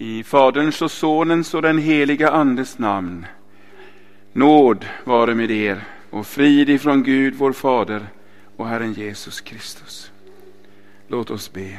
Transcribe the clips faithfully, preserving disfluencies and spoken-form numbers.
I Faderns och Sonens och den heliga Andes namn. Nåd vare med er och frid ifrån Gud vår Fader och Herren Jesus Kristus. Låt oss be.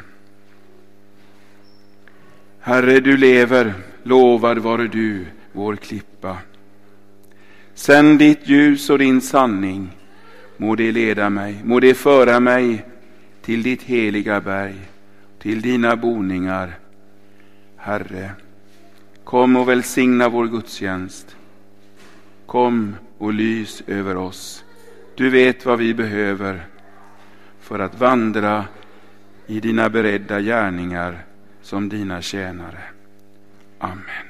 Herre, du lever, lovad vare du, vår klippa. Sänd ditt ljus och din sanning, må det leda mig, må det föra mig till ditt heliga berg, till dina boningar. Herre, kom och välsigna vår gudstjänst. Kom och lys över oss. Du vet vad vi behöver för att vandra i dina beredda gärningar som dina tjänare. Amen.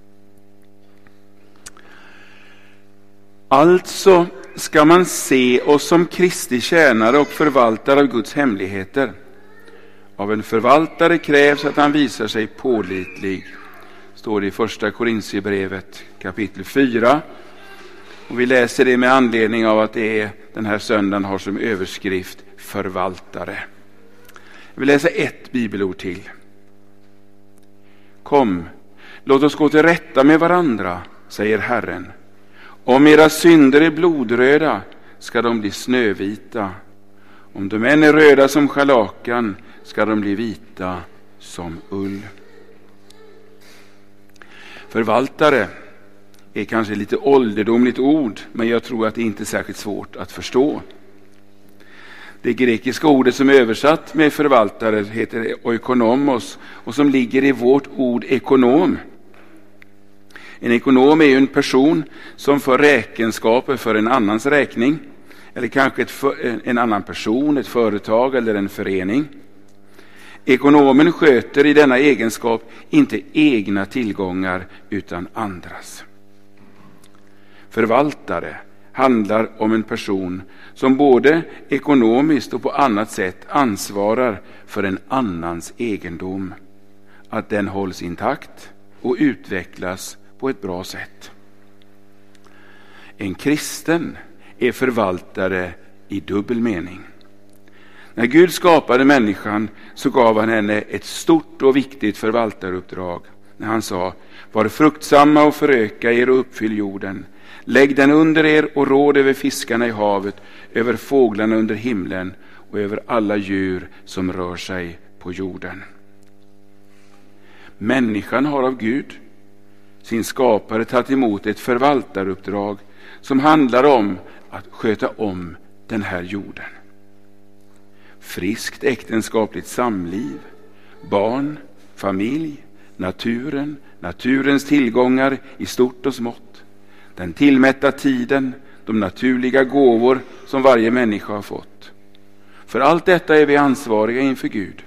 Alltså ska man se oss som Kristi tjänare och förvaltare av Guds hemligheter. Av en förvaltare krävs att han visar sig pålitlig. Står det i första Korinthierbrevet kapitel fyra. Och vi läser det med anledning av att det är den här söndagen har som överskrift förvaltare. Jag vill läsa ett bibelord till. Kom, låt oss gå till rätta med varandra, säger Herren. Om era synder är blodröda ska de bli snövita. Om de än är röda som scharlakan ska de bli vita som ull. Förvaltare är kanske lite ålderdomligt ord, men jag tror att det inte är särskilt svårt att förstå. Det grekiska ordet som är översatt med förvaltare heter oikonomos och som ligger i vårt ord ekonom. En ekonom är ju en person som för räkenskaper för en annans räkning, eller kanske ett för, en annan person, ett företag eller en förening. Ekonomen sköter i denna egenskap inte egna tillgångar utan andras. Förvaltare handlar om en person som både ekonomiskt och på annat sätt ansvarar för en annans egendom, att den hålls intakt och utvecklas på ett bra sätt. En kristen är förvaltare i dubbel mening. När Gud skapade människan så gav han henne ett stort och viktigt förvaltaruppdrag. När han sa, var fruktsamma och föröka er och uppfyll jorden. Lägg den under er och råd över fiskarna i havet, över fåglarna under himlen och över alla djur som rör sig på jorden. Människan har av Gud, sin skapare, tagit emot ett förvaltaruppdrag som handlar om att sköta om den här jorden. Friskt äktenskapligt samliv, barn, familj, naturen, naturens tillgångar i stort och smått, den tillmätta tiden, de naturliga gåvor som varje människa har fått. För allt detta är vi ansvariga inför Gud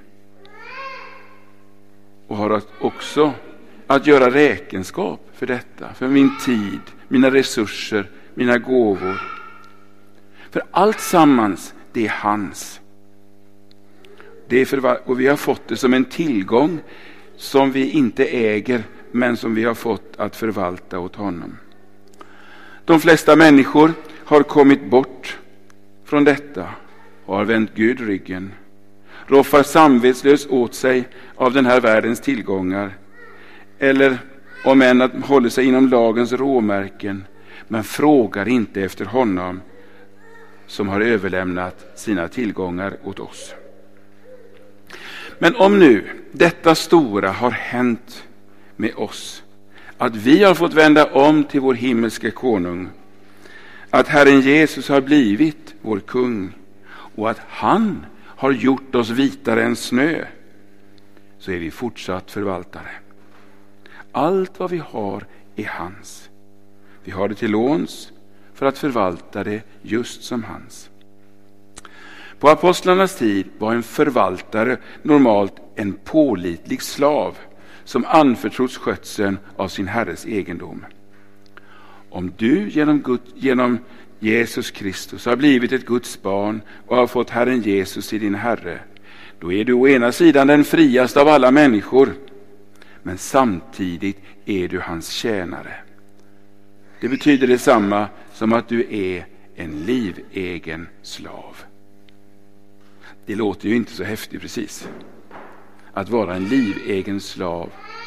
och har också att göra räkenskap för detta, för min tid, mina resurser, mina gåvor. För allt sammans, det är hans. Det är för, och vi har fått det som en tillgång som vi inte äger, men som vi har fått att förvalta åt honom. De flesta människor har kommit bort från detta och har vänt Gud ryggen. Roffar samvetslös åt sig av den här världens tillgångar, eller om än att hålla sig inom lagens råmärken, men frågar inte efter honom som har överlämnat sina tillgångar åt oss. Men om nu detta stora har hänt med oss, att vi har fått vända om till vår himmelske konung, att Herren Jesus har blivit vår kung och att han har gjort oss vitare än snö, så är vi fortsatt förvaltare. Allt vad vi har är hans. Vi har det till låns för att förvalta det just som hans. På apostlarnas tid var en förvaltare normalt en pålitlig slav som anförtros skötseln av sin herres egendom. Om du genom, Gud, genom Jesus Kristus har blivit ett Guds barn och har fått Herren Jesus i din Herre, då är du å ena sidan den friaste av alla människor, men samtidigt är du hans tjänare. Det betyder detsamma som att du är en livegen slav. Det låter ju inte så häftigt precis, att vara en livegen slav.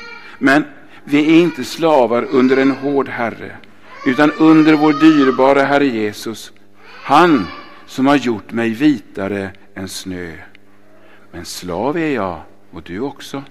Men vi är inte slavar under en hård herre, utan under vår dyrbara Herre Jesus, han som har gjort mig vitare än snö. Men slav är jag, och du också.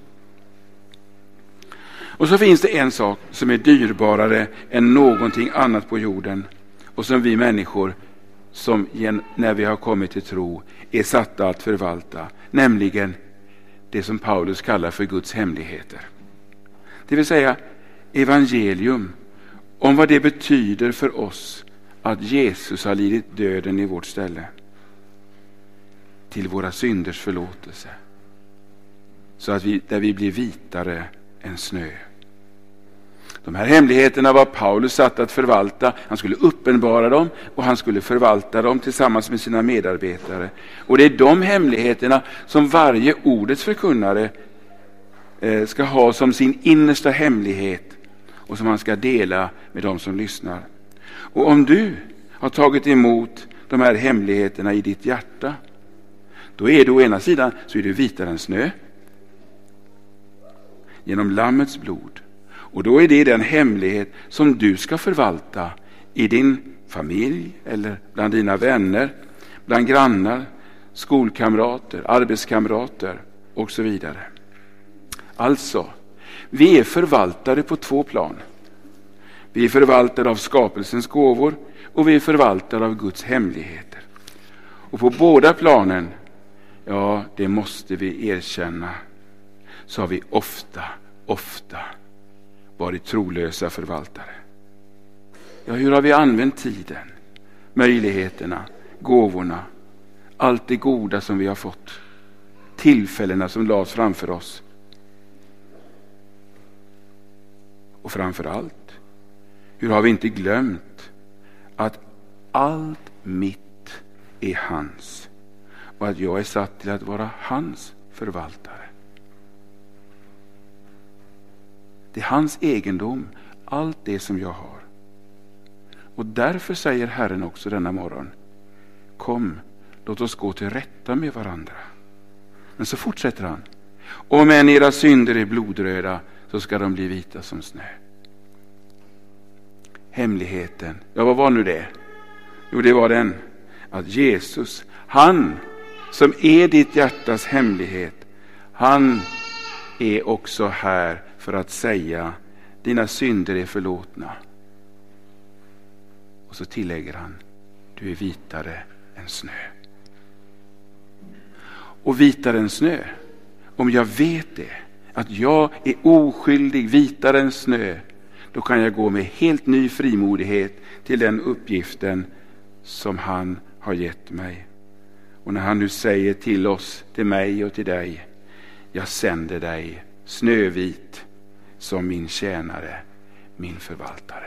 Och så finns det en sak som är dyrbarare än någonting annat på jorden, och som vi människor, som när vi har kommit till tro, är satta att förvalta, nämligen det som Paulus kallar för Guds hemligheter. Det vill säga evangelium, om vad det betyder för oss att Jesus har lidit döden i vårt ställe, till våra synders förlåtelse, så att vi, där vi blir vitare än snö. De här hemligheterna var Paulus satt att förvalta. Han skulle uppenbara dem och han skulle förvalta dem tillsammans med sina medarbetare. Och det är de hemligheterna som varje ordets förkunnare eh, ska ha som sin innersta hemlighet och som han ska dela med de som lyssnar. Och om du har tagit emot de här hemligheterna i ditt hjärta, då är du å ena sidan så är du vitare än snö genom lammets blod. Och då är det den hemlighet som du ska förvalta i din familj eller bland dina vänner, bland grannar, skolkamrater, arbetskamrater och så vidare. Alltså, vi är förvaltare på två plan. Vi är förvaltare av skapelsens gåvor och vi är förvaltare av Guds hemligheter. Och på båda planen, ja, det måste vi erkänna, så har vi ofta, ofta varit trolösa förvaltare. Ja, hur har vi använt tiden, möjligheterna, gåvorna, allt det goda som vi har fått, tillfällena som lades framför oss? Och framför allt, hur har vi inte glömt att allt mitt är hans och att jag är satt till att vara hans förvaltare? Det är hans egendom, allt det som jag har. Och därför säger Herren också denna morgon: kom, låt oss gå till rätta med varandra. Men så fortsätter han: om än era synder är blodröda, så ska de bli vita som snö. Hemligheten, ja, vad var nu det? Jo, det var den att Jesus, han som är ditt hjärtas hemlighet, han är också här för att säga: dina synder är förlåtna. Och så tillägger han: du är vitare än snö. Och vitare än snö, om jag vet det, att jag är oskyldig, vitare än snö, då kan jag gå med helt ny frimodighet till den uppgiften som han har gett mig. Och när han nu säger till oss, till mig och till dig: jag sänder dig snövit som min tjänare, min förvaltare.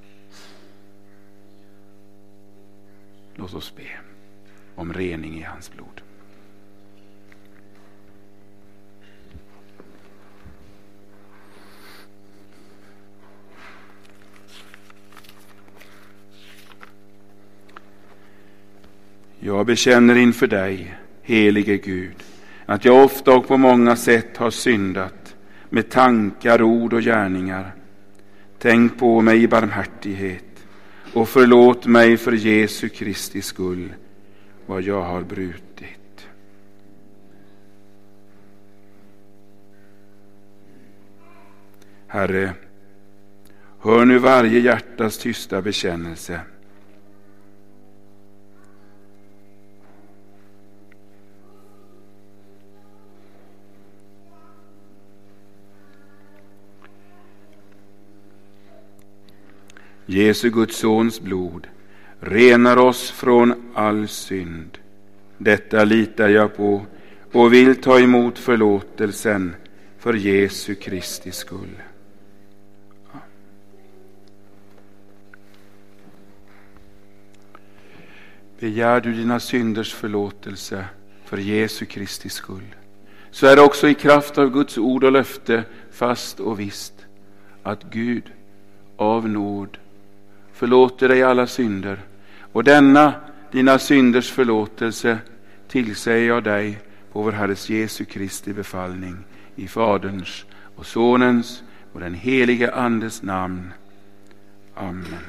Låt oss be om rening i hans blod. Jag bekänner inför dig, helige Gud, att jag ofta och på många sätt har syndat med tankar, ord och gärningar. Tänk på mig i barmhärtighet och förlåt mig för Jesu Kristi skull vad jag har brutit. Herre, hör nu varje hjärtas tysta bekännelse. Jesu Guds sons blod renar oss från all synd. Detta litar jag på och vill ta emot förlåtelsen för Jesu Kristi skull. Begär du dina synders förlåtelse för Jesu Kristi skull, så är det också i kraft av Guds ord och löfte fast och visst att Gud av nåd förlåter dig alla synder, och denna dina synders förlåtelse tillsäger jag dig på vår Herres Jesu Kristi befallning, i Faderns och Sonens och den helige Andes namn. Amen.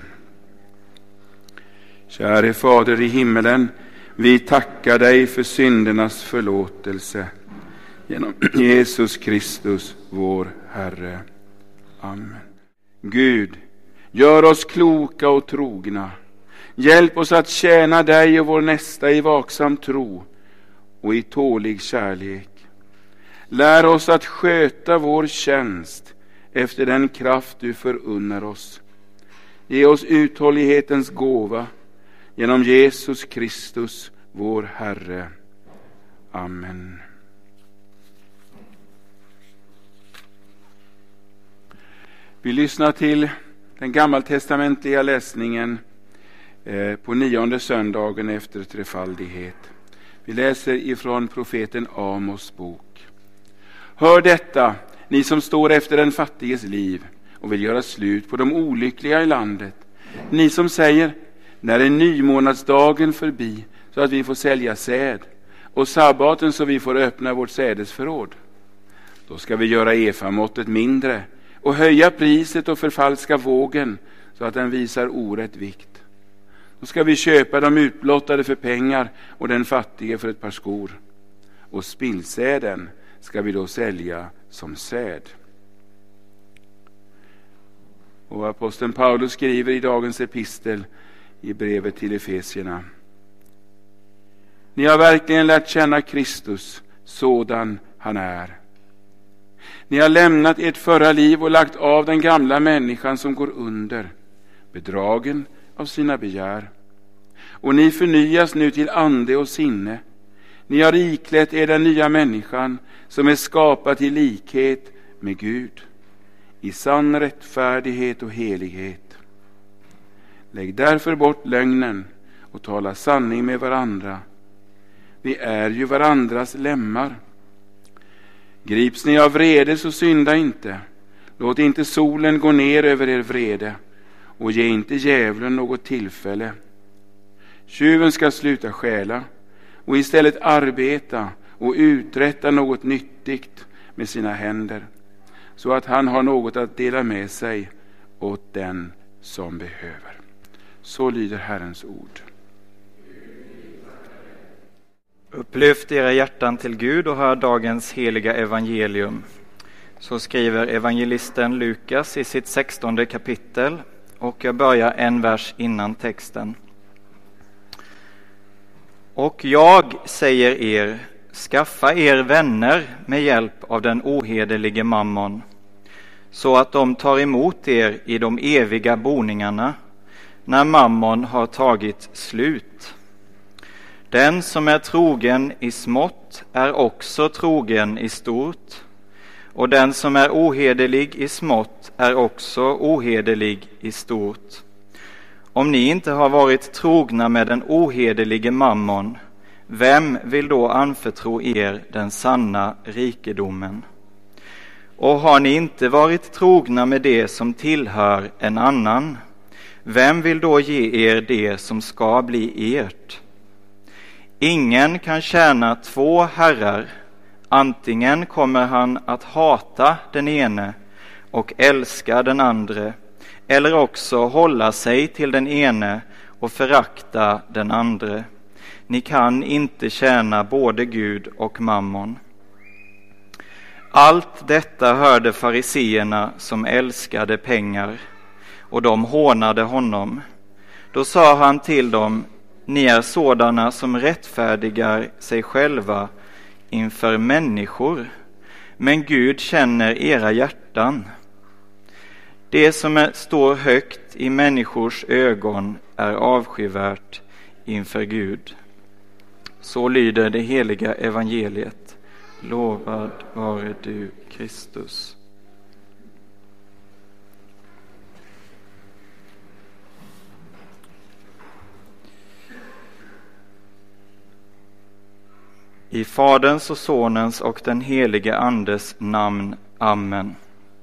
Käre Fader i himmelen, vi tackar dig för syndernas förlåtelse genom Jesus Kristus, vår Herre. Amen. Gud, gör oss kloka och trogna. Hjälp oss att tjäna dig och vår nästa i vaksam tro och i tålig kärlek. Lär oss att sköta vår tjänst efter den kraft du förunnar oss. Ge oss uthållighetens gåva genom Jesus Kristus, vår Herre. Amen. Vi lyssnar till den gammaltestamentliga läsningen på nionde söndagen efter trefaldighet. Vi läser ifrån profeten Amos bok. Hör detta, ni som står efter den fattiges liv och vill göra slut på de olyckliga i landet. Ni som säger, när är nymånadsdagen förbi så att vi får sälja säd och sabbaten så vi får öppna vårt sädesförråd. Då ska vi göra efamåttet mindre och höja priset och förfalska vågen så att den visar orätt vikt. Då ska vi köpa de utblottade för pengar och den fattige för ett par skor. Och spillsäden ska vi då sälja som säd. Och aposteln Paulus skriver i dagens epistel i brevet till Efesierna: Ni har verkligen lärt känna Kristus sådan han är. Ni har lämnat ert förra liv och lagt av den gamla människan som går under, bedragen av sina begär. Och ni förnyas nu till ande och sinne. Ni har iklätt er den nya människan som är skapad i likhet med Gud, i sann rättfärdighet och helighet. Lägg därför bort lögnen och tala sanning med varandra. Vi är ju varandras lemmar. Grips ni av vrede så synda inte. Låt inte solen gå ner över er vrede och ge inte djävulen något tillfälle. Tjuven ska sluta stjäla och istället arbeta och uträtta något nyttigt med sina händer, så att han har något att dela med sig åt den som behöver. Så lyder Herrens ord. Upplyft era hjärtan till Gud och hör dagens heliga evangelium. Så skriver evangelisten Lukas i sitt sextonde kapitel, och jag börjar en vers innan texten. Och jag säger er, skaffa er vänner med hjälp av den ohederlige mammon, så att de tar emot er i de eviga boningarna, när mammon har tagit slut. Den som är trogen i smått är också trogen i stort, och den som är ohederlig i smått är också ohederlig i stort. Om ni inte har varit trogna med den ohederlige mammon, vem vill då anförtro er den sanna rikedomen? Och har ni inte varit trogna med det som tillhör en annan, vem vill då ge er det som ska bli ert? Ingen kan tjäna två herrar, antingen kommer han att hata den ene och älska den andre, eller också hålla sig till den ene och förakta den andre. Ni kan inte tjäna både Gud och mammon. Allt detta hörde fariseerna som älskade pengar, och de hånade honom. Då sa han till dem: Ni är sådana som rättfärdigar sig själva inför människor, men Gud känner era hjärtan. Det som är, står högt i människors ögon är avskyvärt inför Gud. Så lyder det heliga evangeliet. Lovad vare du, Kristus. I Faderns och Sonens och den helige Andes namn. Amen.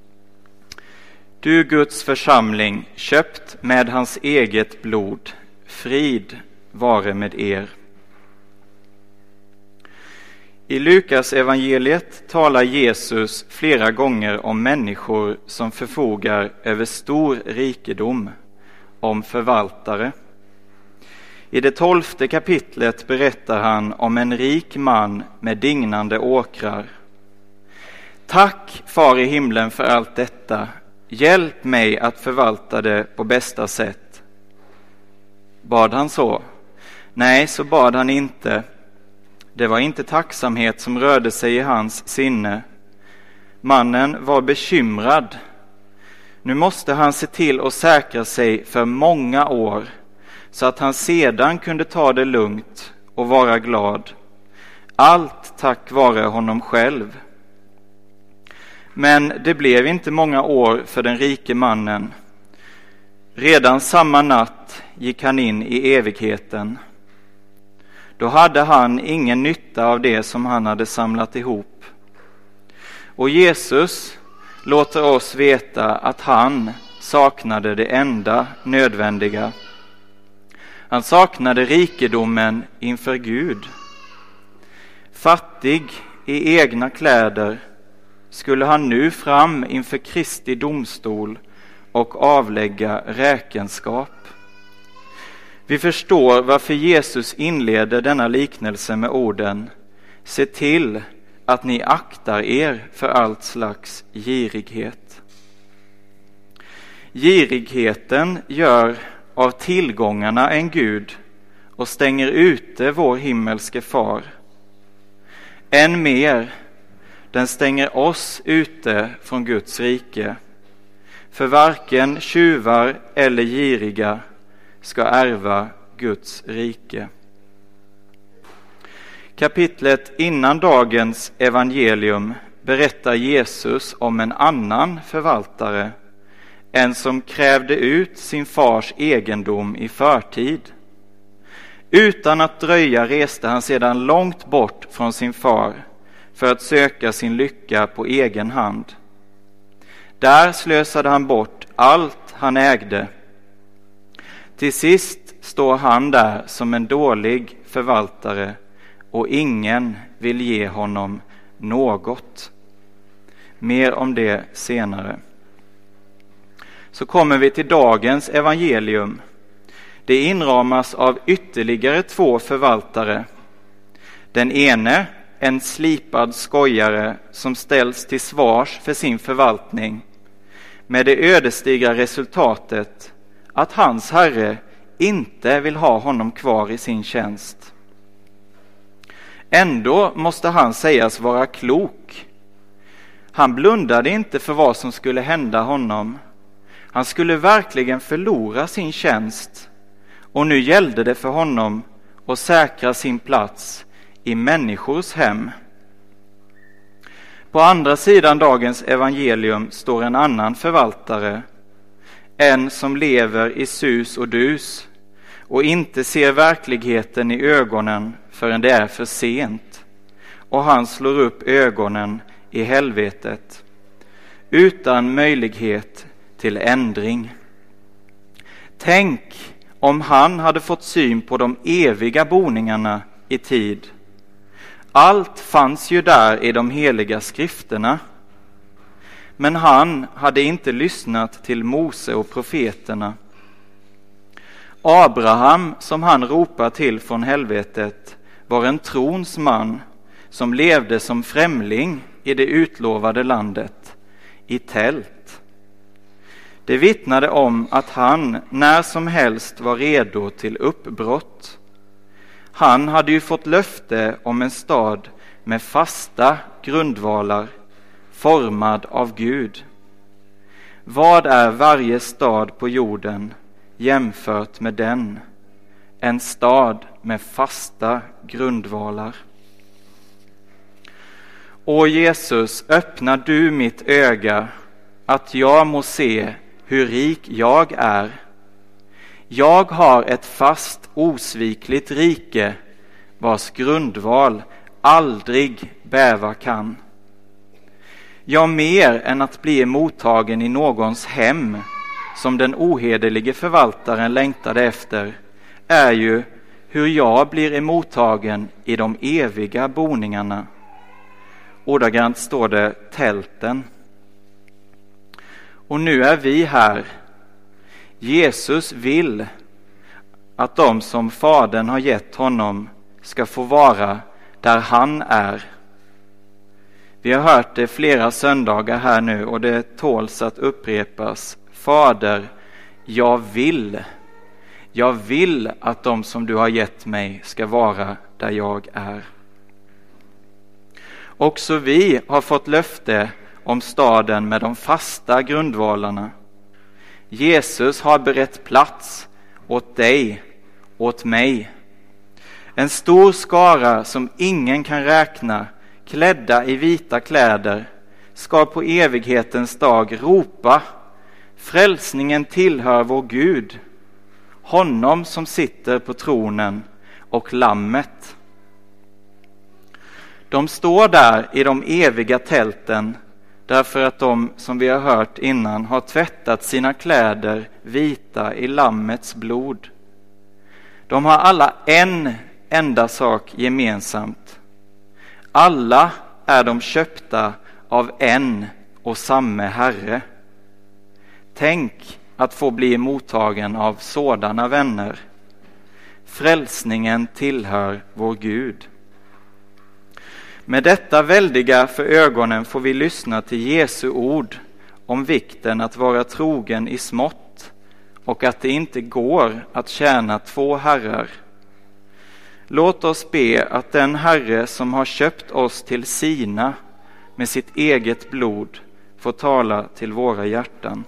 Du Guds församling, köpt med hans eget blod, frid vare med er. I Lukas evangeliet talar Jesus flera gånger om människor som förfogar över stor rikedom, om förvaltare. I det tolfte kapitlet berättar han om en rik man med dignande åkrar. Tack, far i himlen, för allt detta. Hjälp mig att förvalta det på bästa sätt. Bad han så? Nej, så bad han inte. Det var inte tacksamhet som rörde sig i hans sinne. Mannen var bekymrad. Nu måste han se till att säkra sig för många år, så att han sedan kunde ta det lugnt och vara glad. Allt tack vare honom själv. Men det blev inte många år för den rike mannen. Redan samma natt gick han in i evigheten. Då hade han ingen nytta av det som han hade samlat ihop. Och Jesus låter oss veta att han saknade det enda nödvändiga. Han saknade rikedomen inför Gud. Fattig i egna kläder skulle han nu fram inför Kristi domstol och avlägga räkenskap. Vi förstår varför Jesus inleder denna liknelse med orden: se till att ni aktar er för allt slags girighet. Girigheten gör av tillgångarna en Gud och stänger ute vår himmelske far. Än mer, den stänger oss ute från Guds rike. För varken tjuvar eller giriga ska ärva Guds rike. Kapitlet innan dagens evangelium berättar Jesus om en annan förvaltare, en som krävde ut sin fars egendom i förtid. Utan att dröja reste han sedan långt bort från sin far för att söka sin lycka på egen hand. Där slösade han bort allt han ägde. Till sist står han där som en dålig förvaltare och ingen vill ge honom något. Mer om det senare. Så kommer vi till dagens evangelium. Det inramas av ytterligare två förvaltare. Den ene, en slipad skojare som ställs till svars för sin förvaltning, med det ödesdigra resultatet att hans herre inte vill ha honom kvar i sin tjänst. Ändå måste han sägas vara klok. Han blundade inte för vad som skulle hända honom. Han skulle verkligen förlora sin tjänst, och nu gällde det för honom att säkra sin plats i människors hem. På andra sidan dagens evangelium står en annan förvaltare, en som lever i sus och dus och inte ser verkligheten i ögonen förrän det är för sent, och han slår upp ögonen i helvetet utan möjlighet till ändring. Tänk om han hade fått syn på de eviga boningarna i tid. Allt fanns ju där i de heliga skrifterna. Men han hade inte lyssnat till Mose och profeterna. Abraham, som han ropar till från helvetet, var en trons man som levde som främling i det utlovade landet, i tält. Det vittnade om att han när som helst var redo till uppbrott. Han hade ju fått löfte om en stad med fasta grundvalar, formad av Gud. Vad är varje stad på jorden jämfört med den? En stad med fasta grundvalar. Å Jesus, öppna du mitt öga, att jag må se hur rik jag är. Jag har ett fast, osvikligt rike, vars grundval aldrig bäva kan. Ja, mer än att bli mottagen i någons hem, som den ohederlige förvaltaren längtade efter, är ju hur jag blir emottagen i de eviga boningarna. Ordagrant står det tälten. Och nu är vi här. Jesus vill att de som Fadern har gett honom ska få vara där han är. Vi har hört det flera söndagar här nu och det tåls att upprepas. Fader, jag vill. Jag vill att de som du har gett mig ska vara där jag är. Också vi har fått löfte om staden med de fasta grundvalarna. Jesus har berett plats åt dig, åt mig. En stor skara som ingen kan räkna, klädda i vita kläder, ska på evighetens dag ropa: frälsningen tillhör vår Gud, honom som sitter på tronen och lammet. De står där i de eviga tälten därför att de, som vi har hört innan, har tvättat sina kläder vita i lammets blod. De har alla en enda sak gemensamt. Alla är de köpta av en och samme Herre. Tänk att få bli mottagen av sådana vänner. Frälsningen tillhör vår Gud. Med detta väldiga för ögonen får vi lyssna till Jesu ord om vikten att vara trogen i smått och att det inte går att tjäna två herrar. Låt oss be att den Herre som har köpt oss till sina med sitt eget blod får tala till våra hjärtan.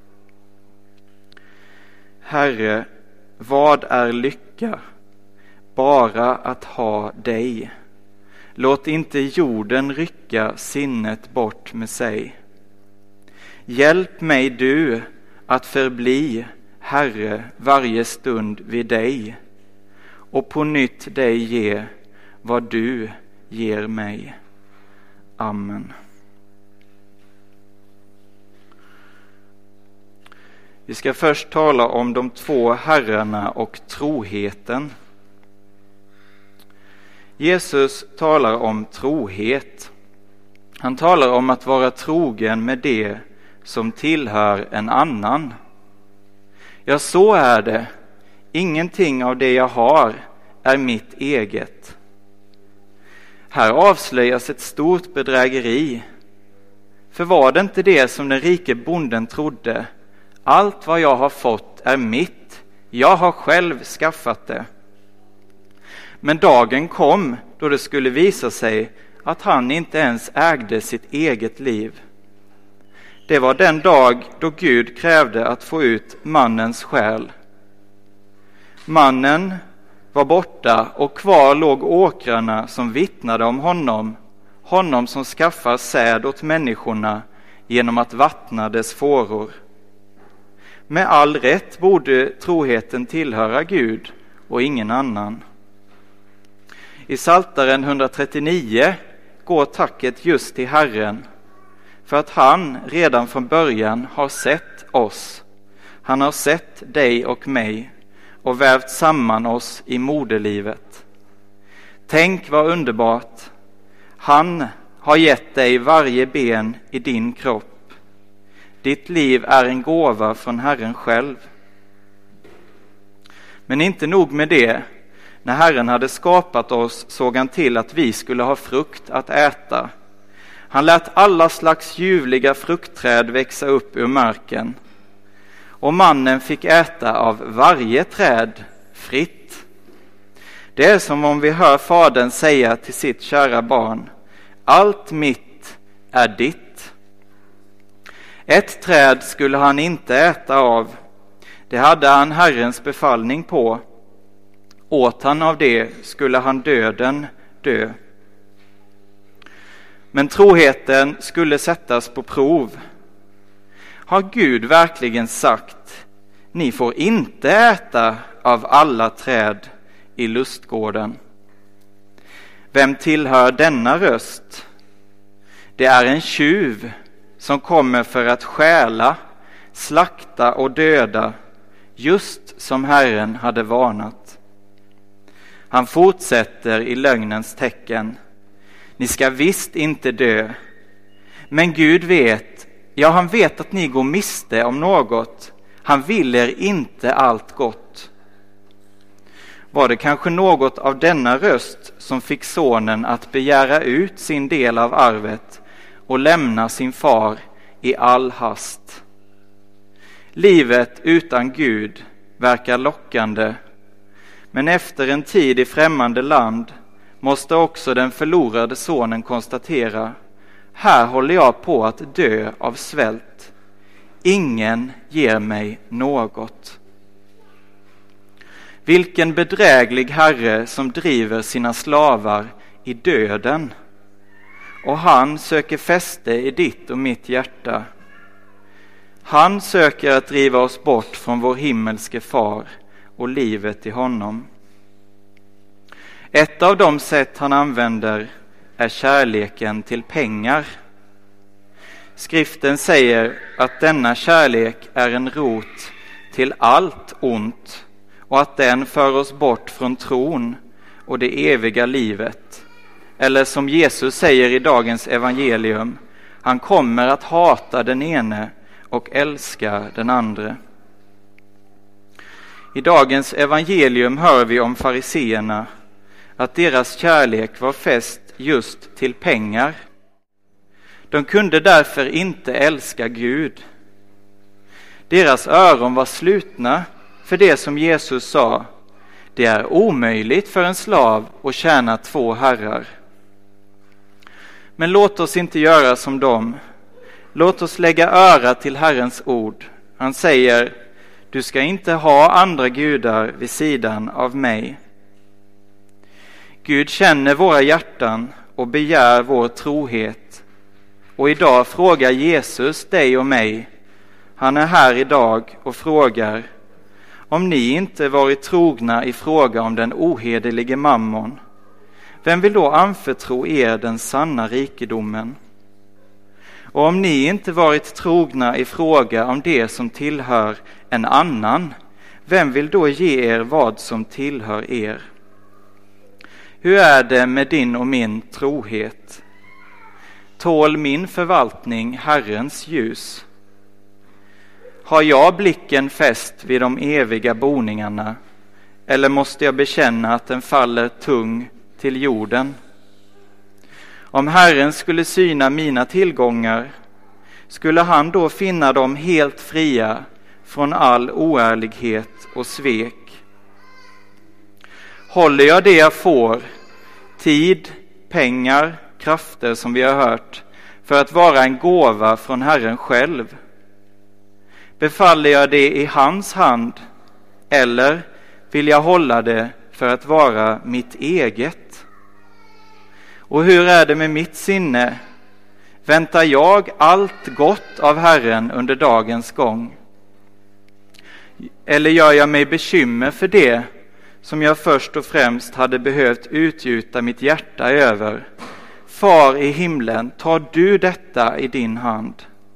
Herre, vad är lycka? Bara att ha dig. Låt inte jorden rycka sinnet bort med sig. Hjälp mig du att förbli, Herre, varje stund vid dig och på nytt dig ge vad du ger mig. Amen. Vi ska först tala om de två herrarna och troheten. Jesus talar om trohet. Han talar om att vara trogen med det som tillhör en annan. Ja, så är det. Ingenting av det jag har är mitt eget. Här avslöjas ett stort bedrägeri. För var det inte det som den rike bonden trodde? Allt vad jag har fått är mitt. Jag har själv skaffat det. Men dagen kom då det skulle visa sig att han inte ens ägde sitt eget liv. Det var den dag då Gud krävde att få ut mannens själ. Mannen var borta och kvar låg åkrarna som vittnade om honom, honom som skaffar säd åt människorna genom att vattna dess fåror. Med all rätt borde troheten tillhöra Gud och ingen annan. I Psaltaren etthundratrettionio går tacket just till Herren, för att han redan från början har sett oss. Han har sett dig och mig och vävt samman oss i moderlivet. Tänk vad underbart. Han har gett dig varje ben i din kropp. Ditt liv är en gåva från Herren själv. Men inte nog med det. När Herren hade skapat oss såg han till att vi skulle ha frukt att äta. Han lät alla slags ljuvliga fruktträd växa upp ur marken. Och mannen fick äta av varje träd fritt. Det är som om vi hör fadern säga till sitt kära barn: allt mitt är ditt. Ett träd skulle han inte äta av. Det hade han Herrens befallning på. Åt han av det skulle han döden dö. Men troheten skulle sättas på prov. Har Gud verkligen sagt: ni får inte äta av alla träd i lustgården? Vem tillhör denna röst? Det är en tjuv som kommer för att stjäla, slakta och döda, just som Herren hade varnat. Han fortsätter i lögnens tecken. ni ska visst inte dö. Men Gud vet, ja han vet att ni går miste om något. Han vill er inte allt gott. Var det kanske något av denna röst som fick sonen att begära ut sin del av arvet och lämna sin far i all hast? Livet utan Gud verkar lockande, men efter en tid i främmande land måste också den förlorade sonen konstatera: här håller jag på att dö av svält. Ingen ger mig något. Vilken bedräglig herre som driver sina slavar i döden, och han söker fäste i ditt och mitt hjärta. Han söker att driva oss bort från vår himmelske far och livet i honom. Ett av de sätt han använder är kärleken till pengar. Skriften säger att denna kärlek är en rot till allt ont och att den för oss bort från tron och det eviga livet. Eller som Jesus säger i dagens evangelium, han kommer att hata den ene och älska den andra. I dagens evangelium hör vi om fariseerna, att deras kärlek var fäst just till pengar. De kunde därför inte älska Gud. Deras öron var slutna för det som Jesus sa: det är omöjligt för en slav att tjäna två herrar. Men låt oss inte göra som dem. Låt oss lägga öra till Herrens ord. Han säger: du ska inte ha andra gudar vid sidan av mig. Gud känner våra hjärtan och begär vår trohet. Och idag frågar Jesus dig och mig. Han är här idag och frågar: om ni inte varit trogna i fråga om den ohederlige mammon, vem vill då anförtro er den sanna rikedomen? Och om ni inte varit trogna i fråga om det som tillhör en annan, vem vill då ge er vad som tillhör er? Hur är det med din och min trohet? Tål min förvaltning Herrens ljus? Har jag blicken fäst vid de eviga boningarna, eller måste jag bekänna att den faller tung till jorden? Om Herren skulle syna mina tillgångar, skulle han då finna dem helt fria från all oärlighet och svek? Håller jag det jag får, tid, pengar, krafter som vi har hört, för att vara en gåva från Herren själv? Befaller jag det i hans hand, eller vill jag hålla det för att vara mitt eget? Och hur är det med mitt sinne? Väntar jag allt gott av Herren under dagens gång? Eller gör jag mig bekymmer för det som jag först och främst hade behövt utgjuta mitt hjärta över? Far i himlen, tar du detta i din hand?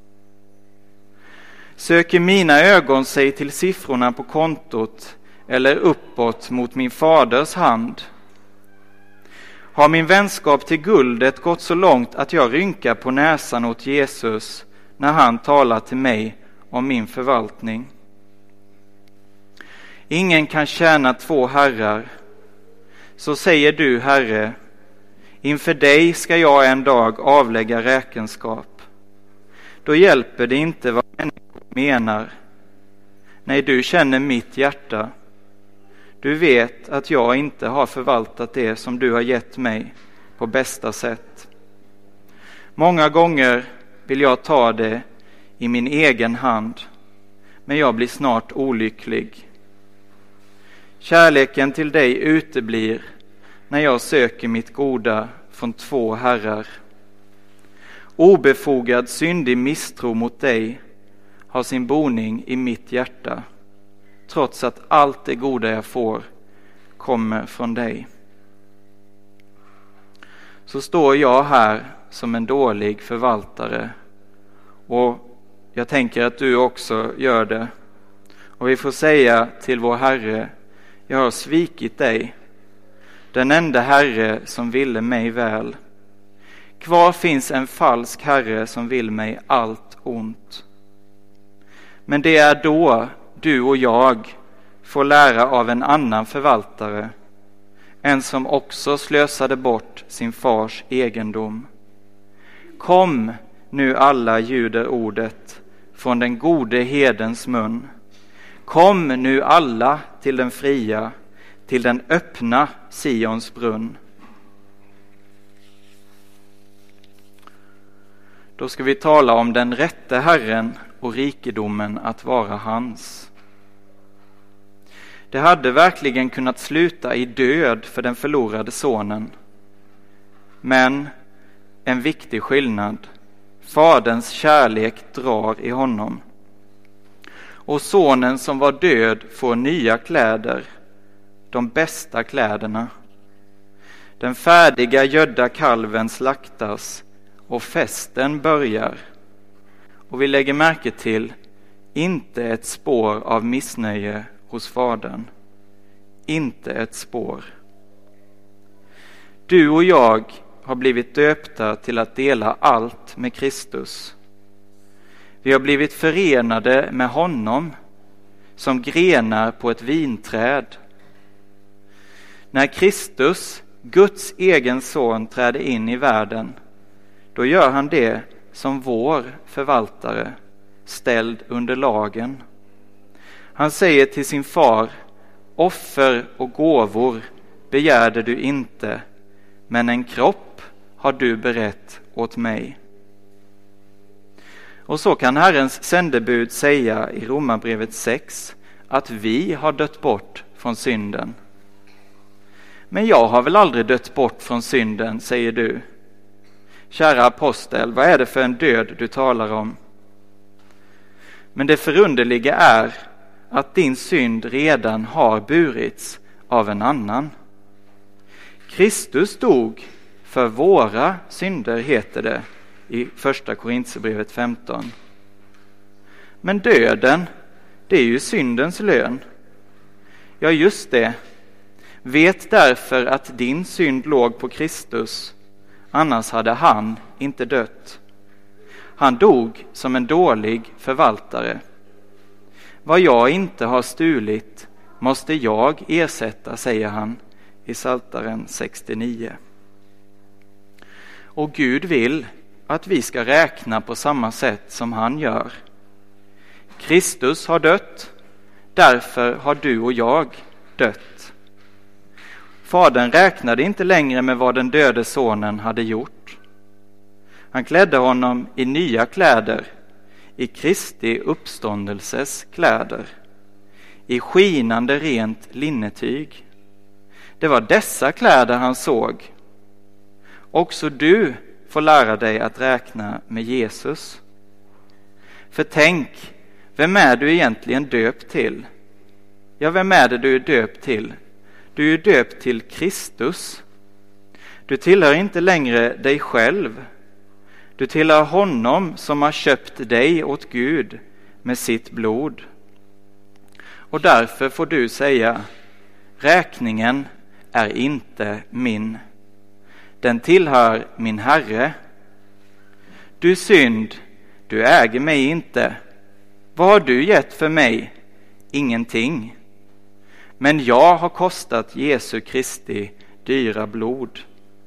Söker mina ögon sig till siffrorna på kontot eller uppåt mot min faders hand? Har min vänskap till guldet gått så långt att jag rynkar på näsan åt Jesus när han talar till mig om min förvaltning? Ingen kan tjäna två herrar. Så säger du, Herre, inför dig ska jag en dag avlägga räkenskap. Då hjälper det inte vad människor menar. Nej, du känner mitt hjärta. Du vet att jag inte har förvaltat det som du har gett mig på bästa sätt. Många gånger vill jag ta det i min egen hand, men jag blir snart olycklig. Kärleken till dig uteblir när jag söker mitt goda från två herrar. Obefogad syndig misstro mot dig har sin boning i mitt hjärta, trots att allt det goda jag får kommer från dig. Så står jag här som en dålig förvaltare, och jag tänker att du också gör det. Och vi får säga till vår Herre: jag har svikit dig, den enda Herre som ville mig väl. Kvar finns en falsk herre som vill mig allt ont. Men det är då du och jag får lära av en annan förvaltare, en som också slösade bort sin fars egendom. Kom nu alla, ljuder ordet från den gode herdens mun. Kom nu alla till den fria, till den öppna Sions brunn. Då ska vi tala om den rätte Herren och rikedomen att vara hans. Det hade verkligen kunnat sluta i död för den förlorade sonen. Men en viktig skillnad. Faderns kärlek drar i honom. Och sonen som var död får nya kläder, de bästa kläderna. Den färdiga gödda kalven slaktas och festen börjar. Och vi lägger märke till inte ett spår av missnöje hos fadern. Inte ett spår. Du och jag har blivit döpta till att dela allt med Kristus. Vi har blivit förenade med honom som grenar på ett vinträd. När Kristus, Guds egen son, träder in i världen, då gör han det som vår förvaltare, ställd under lagen. Han säger till sin far: offer och gåvor begärde du inte, men en kropp har du berett åt mig. Och så kan Herrens sändebud säga i Romarbrevet sex att vi har dött bort från synden. Men jag har väl aldrig dött bort från synden, säger du. Kära apostel, vad är det för en död du talar om? Men det förunderliga är att din synd redan har burits av en annan. Kristus dog för våra synder, heter det i första Korinthierbrevet femton. Men döden, det är ju syndens lön. Ja, just det. Vet därför att din synd låg på Kristus, annars hade han inte dött. Han dog som en dålig förvaltare. Vad jag inte har stulit måste jag ersätta, säger han i Psaltaren sextionio. Och Gud vill att vi ska räkna på samma sätt som han gör. Kristus har dött, därför har du och jag dött. Fadern räknade inte längre med vad den döde sonen hade gjort. Han klädde honom i nya kläder, i Kristi uppståndelses kläder, i skinande rent linnetyg. Det var dessa kläder han såg. Också du får lära dig att räkna med Jesus. För tänk, vem är du egentligen döpt till? Ja, vem är det du är döpt till? Du är döpt till Kristus. Du tillhör inte längre dig själv. Du tillhör honom som har köpt dig åt Gud med sitt blod. Och därför får du säga: räkningen är inte min. Den tillhör min Herre. Du synd, du äger mig inte. Vad har du gett för mig? Ingenting. Men jag har kostat Jesu Kristi dyra blod.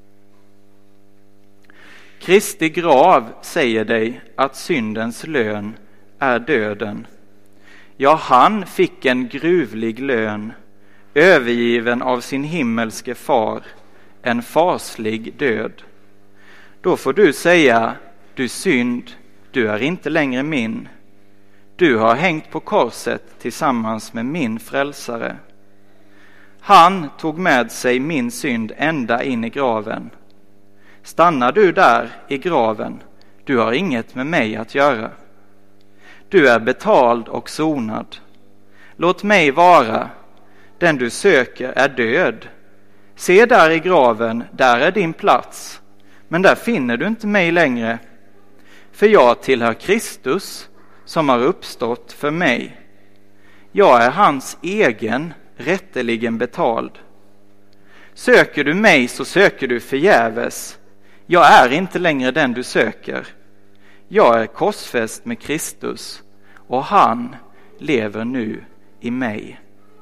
Kristi grav säger dig att syndens lön är döden. Ja, han fick en gruvlig lön, övergiven av sin himmelske far, en faslig död. Då får du säga: du synd, du är inte längre min. Du har hängt på korset tillsammans med min frälsare. Han tog med sig min synd ända in i graven. Stannar du där i graven, du har inget med mig att göra. Du är betald och sonad. Låt mig vara. Den du söker är död. Se där i graven, där är din plats. Men där finner du inte mig längre. För jag tillhör Kristus som har uppstått för mig. Jag är hans egen, rätteligen betald. Söker du mig så söker du förgäves. Jag är inte längre den du söker. Jag är korsfäst med Kristus och han lever nu i mig.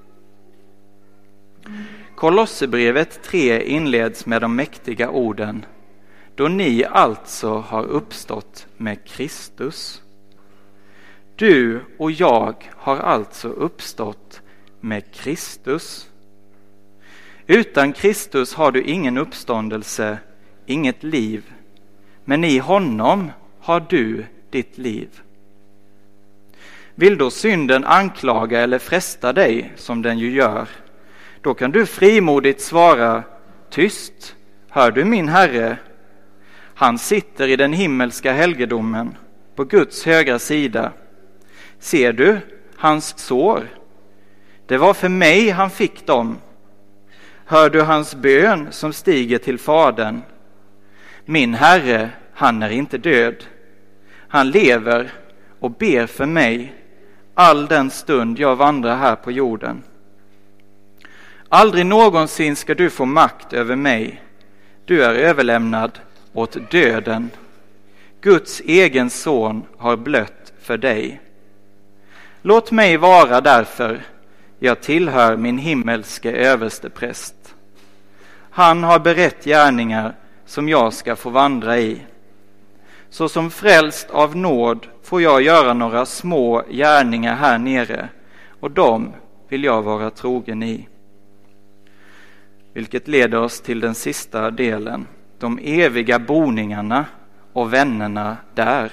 Kolosserbrevet tre inleds med de mäktiga orden: då ni alltså har uppstått med Kristus. Du och jag har alltså uppstått med Kristus. Utan Kristus har du ingen uppståndelse, inget liv. Men i honom har du ditt liv. Vill då synden anklaga eller fresta dig, som den ju gör, då kan du frimodigt svara: tyst, hör du min Herre? Han sitter i den himmelska helgedomen, på Guds högra sida. Ser du hans sår? Det var för mig han fick dem. Hör du hans bön som stiger till Fadern? Min Herre, han är inte död. Han lever och ber för mig all den stund jag vandrar här på jorden. Aldrig någonsin ska du få makt över mig. Du är överlämnad åt döden. Guds egen son har blött för dig. Låt mig vara därför. Jag tillhör min himmelske överstepräst. Han har berett gärningar som jag ska få vandra i. Så som frälst av nåd får jag göra några små gärningar här nere, och dem vill jag vara trogen i. Vilket leder oss till den sista delen, de eviga boningarna och vännerna där.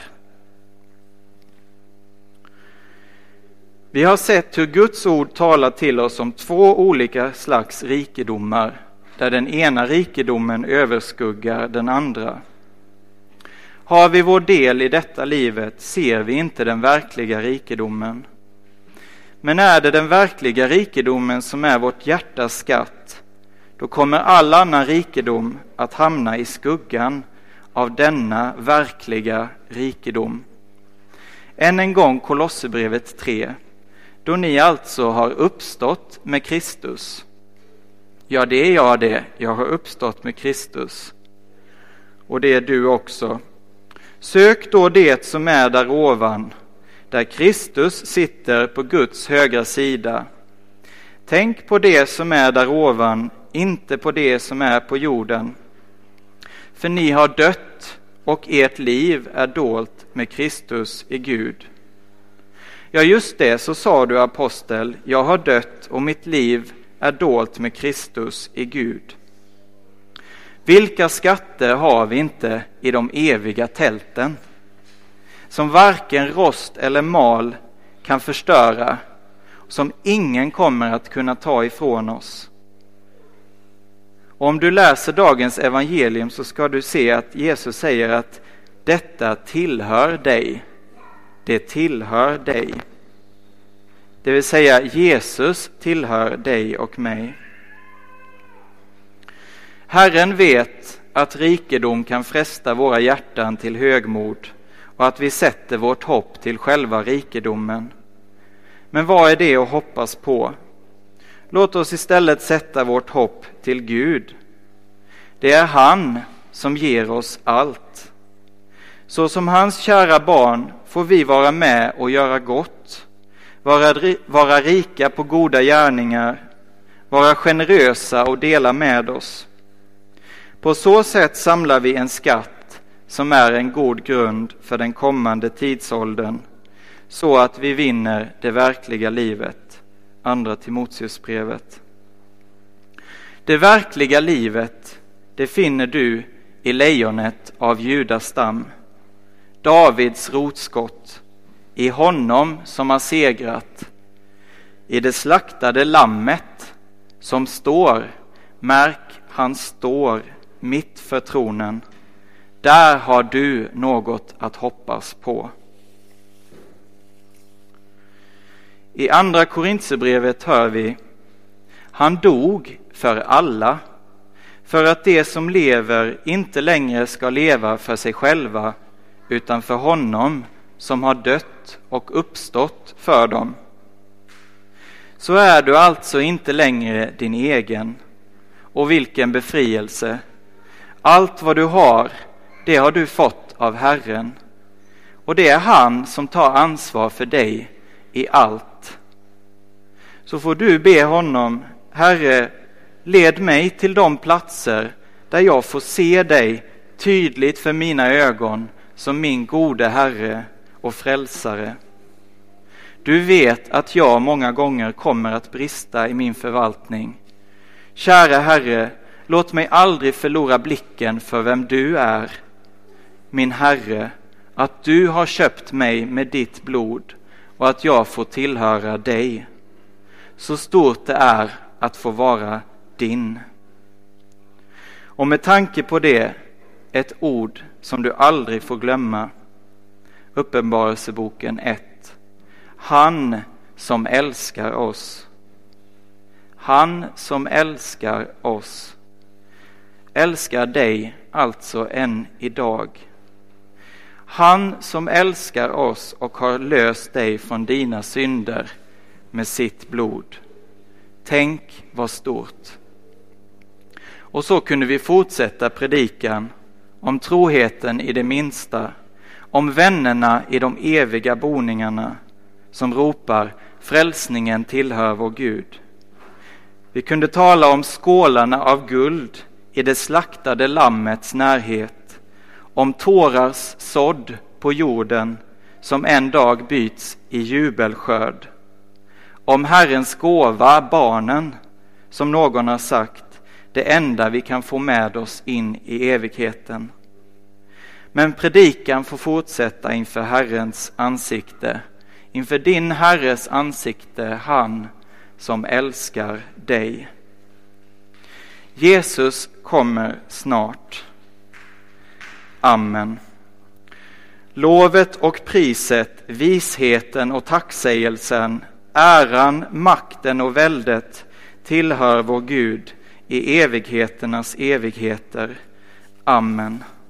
Vi har sett hur Guds ord talar till oss om två olika slags rikedomar, där den ena rikedomen överskuggar den andra. Har vi vår del i detta livet ser vi inte den verkliga rikedomen. Men är det den verkliga rikedomen som är vårt hjärtas skatt, då kommer all annan rikedom att hamna i skuggan av denna verkliga rikedom. Än en gång Kolosserbrevet tre. Då ni alltså har uppstått med Kristus. Ja, det är jag det. Jag har uppstått med Kristus. Och det är du också. Sök då det som är där ovan, där Kristus sitter på Guds högra sida. Tänk på det som är där ovan, inte på det som är på jorden. För ni har dött och ert liv är dolt med Kristus i Gud. Ja, just det, så sa du, apostel, jag har dött och mitt liv är dolt med Kristus i Gud. Vilka skatter har vi inte i de eviga tälten, som varken rost eller mal kan förstöra, som ingen kommer att kunna ta ifrån oss. Och om du läser dagens evangelium så ska du se att Jesus säger att detta tillhör dig. Det tillhör dig. Det vill säga Jesus tillhör dig och mig. Herren vet att rikedom kan fresta våra hjärtan till högmod och att vi sätter vårt hopp till själva rikedomen. Men vad är det att hoppas på? Låt oss istället sätta vårt hopp till Gud. Det är han som ger oss allt. Så som hans kära barn får vi vara med och göra gott, vara, vara rika på goda gärningar, vara generösa och dela med oss. På så sätt samlar vi en skatt som är en god grund för den kommande tidsåldern, så att vi vinner det verkliga livet. Andra Timoteusbrevet. Det verkliga livet, det finner du i lejonet av Judas stam, Davids rotskott, i honom som har segrat, i det slaktade lammet som står, märk, han står mitt för tronen. Där har du något att hoppas på. I andra Korinthierbrevet hör vi: han dog för alla, för att de som lever inte längre ska leva för sig själva, utan för honom som har dött och uppstått för dem. Så är du alltså inte längre din egen. Och vilken befrielse! Allt vad du har, det har du fått av Herren. Och det är han som tar ansvar för dig i allt. Så får du be honom, Herre, led mig till de platser där jag får se dig tydligt för mina ögon som min gode Herre och frälsare. Du vet att jag många gånger kommer att brista i min förvaltning. Kära Herre, låt mig aldrig förlora blicken för vem du är. Min Herre, att du har köpt mig med ditt blod och att jag får tillhöra dig. Så stort det är att få vara din. Och med tanke på det, ett ord som du aldrig får glömma. Uppenbarelseboken ett. Han som älskar oss. Han som älskar oss. Älskar dig alltså än idag. Han som älskar oss och har löst dig från dina synder med sitt blod. Tänk vad stort. Och så kunde vi fortsätta predikan om troheten i det minsta, om vännerna i de eviga boningarna som ropar frälsningen tillhör vår Gud. Vi kunde tala om skålarna av guld i det slaktade lammets närhet, om tårars sådd på jorden som en dag byts i jubelskörd, om Herrens gåva, barnen, som någon har sagt, det enda vi kan få med oss in i evigheten. Men predikan får fortsätta inför Herrens ansikte, inför din Herres ansikte, han som älskar dig. Jesus kommer snart. Amen. Lovet och priset, visheten och tacksägelsen, äran, makten och väldet tillhör vår Gud i evigheternas evigheter. Amen.